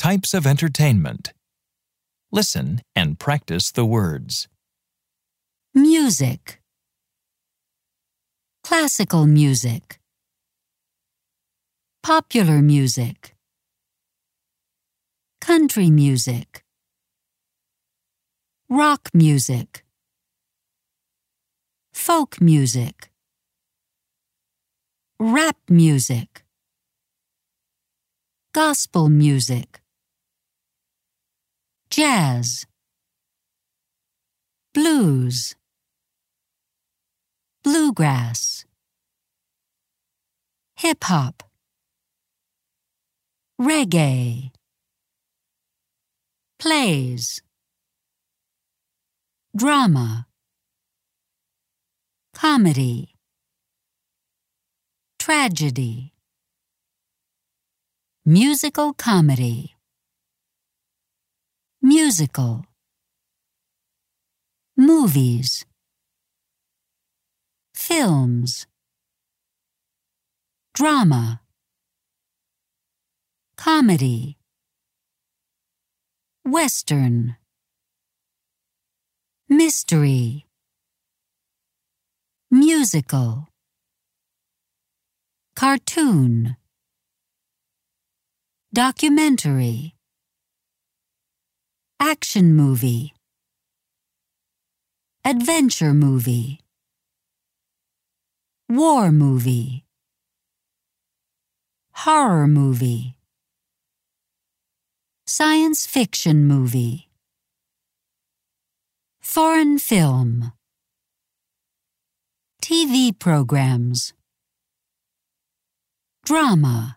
Types of entertainment. Listen and practice the words. Music. Classical music. Popular music. Country music. Rock music. Folk music. Rap music. Gospel music. Jazz. Blues. Bluegrass. Hip-hop. Reggae. Plays. Drama. Comedy. Tragedy. Musical comedy. Musical. Movies. Films. Drama. Comedy. Western. Mystery. Musical. Cartoon. Documentary. Action movie. Adventure movie. War movie. Horror movie. Science fiction movie. Foreign film. TV programs. Drama.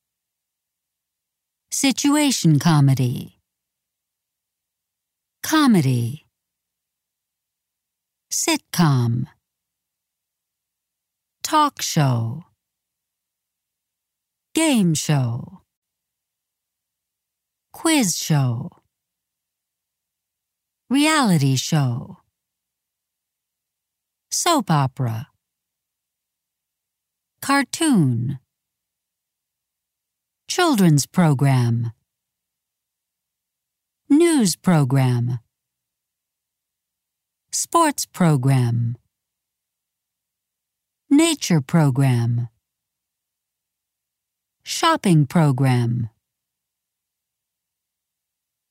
Situation comedy. Comedy. Sitcom. Talk show. Game show. Quiz show. Reality show. Soap opera. Cartoon. Children's program. News program. Sports program. Nature program. Shopping program.